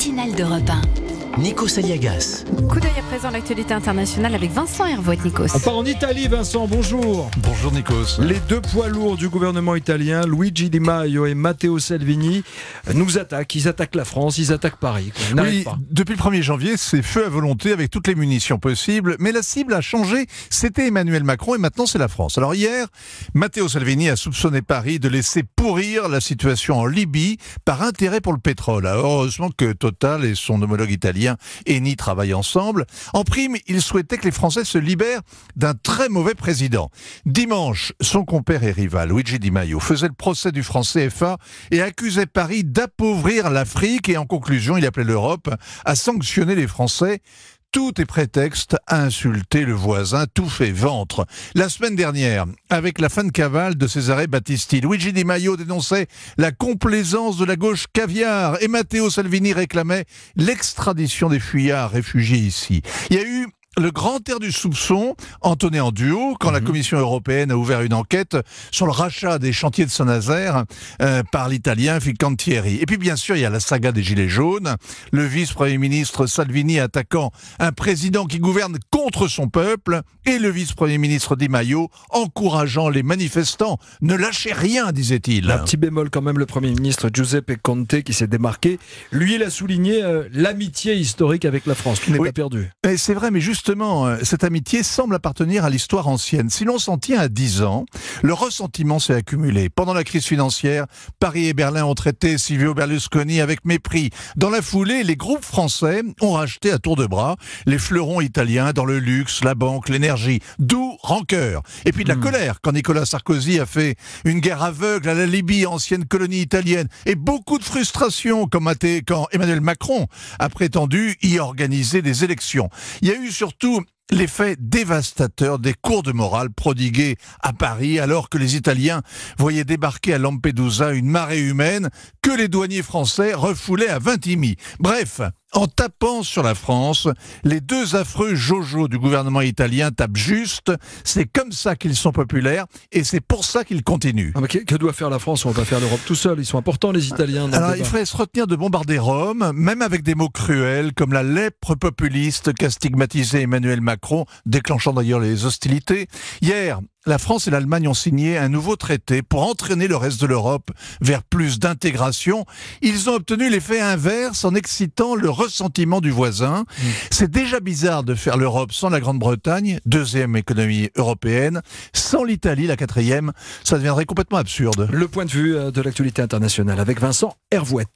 matinale d'Europe 1. Nikos Aliagas. Coup d'œil à présent à l'actualité internationale avec Vincent Hervouet. Nikos. On part en Italie, Vincent, bonjour. Bonjour Nikos. Les deux poids lourds du gouvernement italien, Luigi Di Maio et Matteo Salvini, nous attaquent. Ils attaquent la France, ils attaquent Paris. Oui, depuis le 1er janvier, c'est feu à volonté avec toutes les munitions possibles. Mais la cible a changé. C'était Emmanuel Macron et maintenant c'est la France. Alors hier, Matteo Salvini a soupçonné Paris de laisser pourrir la situation en Libye par intérêt pour le pétrole. Alors, heureusement que Total et son homologue italien Eni travaillent ensemble. En prime, il souhaitait que les Français se libèrent d'un très mauvais président. Dimanche, son compère et rival, Luigi Di Maio, faisait le procès du franc CFA et accusait Paris d'appauvrir l'Afrique. Et en conclusion, il appelait l'Europe à sanctionner les Français. Tout est prétexte à insulter le voisin, tout fait ventre. La semaine dernière, avec la fin de cavale de Cesare Battisti, Luigi Di Maio dénonçait la complaisance de la gauche caviar et Matteo Salvini réclamait l'extradition des fuyards réfugiés ici. Il y a eu le grand air du soupçon, entonné en duo, quand la Commission européenne a ouvert une enquête sur le rachat des chantiers de Saint-Nazaire par l'italien Fincantieri. Et puis bien sûr, il y a la saga des Gilets jaunes, le vice-premier ministre Salvini attaquant un président qui gouverne contre son peuple, et le vice-premier ministre Di Maio encourageant les manifestants. Ne lâchez rien, disait-il. Un petit bémol quand même, le Premier ministre Giuseppe Conte qui s'est démarqué. Lui, il a souligné l'amitié historique avec la France, qui n'est pas perdue. Et c'est vrai, mais justement, cette amitié semble appartenir à l'histoire ancienne. Si l'on s'en tient à 10 ans, le ressentiment s'est accumulé. Pendant la crise financière, Paris et Berlin ont traité Silvio Berlusconi avec mépris. Dans la foulée, les groupes français ont racheté à tour de bras les fleurons italiens dans le luxe, la banque, l'énergie. D'où rancœur. Et puis de la colère quand Nicolas Sarkozy a fait une guerre aveugle à la Libye, ancienne colonie italienne. Et beaucoup de frustration quand Emmanuel Macron a prétendu y organiser des élections. Il y a eu surtout l'effet dévastateur des cours de morale prodigués à Paris alors que les Italiens voyaient débarquer à Lampedusa une marée humaine que les douaniers français refoulaient à Vintimille. Bref, en tapant sur la France, les deux affreux Jojo du gouvernement italien tapent juste. C'est comme ça qu'ils sont populaires et c'est pour ça qu'ils continuent. Ah, mais que doit faire la France? On ne va pas faire l'Europe tout seul. Ils sont importants, les Italiens. Alors, il faudrait se retenir de bombarder Rome, même avec des mots cruels comme la lèpre populiste qu'a stigmatisé Emmanuel Macron, déclenchant d'ailleurs les hostilités. Hier, la France et l'Allemagne ont signé un nouveau traité pour entraîner le reste de l'Europe vers plus d'intégration. Ils ont obtenu l'effet inverse en excitant le ressentiment du voisin. C'est déjà bizarre de faire l'Europe sans la Grande-Bretagne, deuxième économie européenne. Sans l'Italie, la quatrième, ça deviendrait complètement absurde. Le point de vue de l'actualité internationale avec Vincent Hervouet.